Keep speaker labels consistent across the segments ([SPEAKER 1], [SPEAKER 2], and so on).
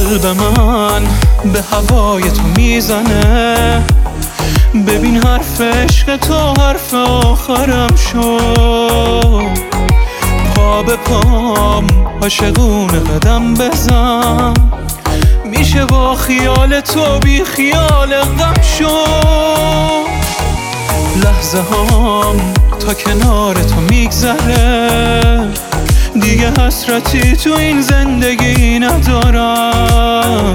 [SPEAKER 1] قلب من به هوای تو میزنه، ببین حرف عشق تو حرف آخرم شد. پا به پام عاشقونه قدم بزن، میشه با خیال تو بی خیال غم شد. لحظه هام تا کنار تو میگذره، دیگه حسرتی تو این زندگی ندارم.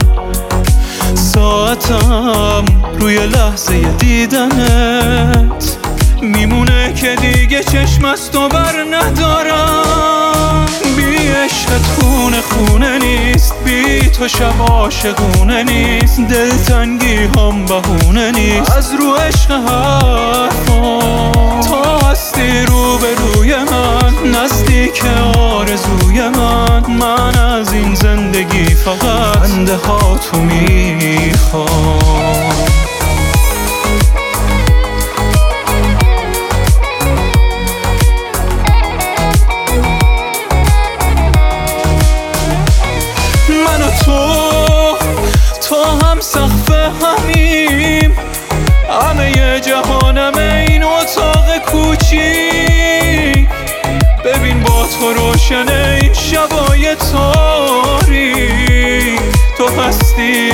[SPEAKER 1] ساعتم روی لحظه دیدنت میمونه که دیگه چشم از تو بر ندارم. بی عشقت خونه خونه نیست، بی تو شب عاشقونه نیست، دلتنگی هم بهونه نیست. از رو عشق حرفان تا هستی رو به روی من، نزدیک آرزوی من از این زندگی فقط خنده ها تو میخوام. تو هم سقف همیم، همه جهانم این اتاق کوچیک. ببین با تو روشنه این شبای تاریک، تو هستی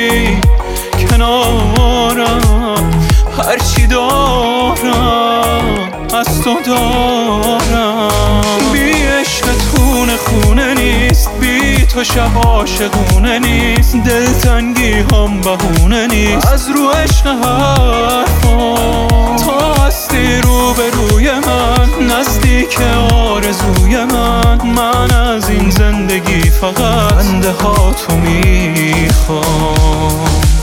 [SPEAKER 1] کنارم، هرچی دارم از تو دارم. بی عشقت خونه خونه نیست، بی تو شب عاشقونه نیست، دلتنگی هم بهونه نیست. از رو عشق حرفان تا هستی رو به روی من، نزدیک آرزوی من از این زندگی فقط خنده ها تو میخوام.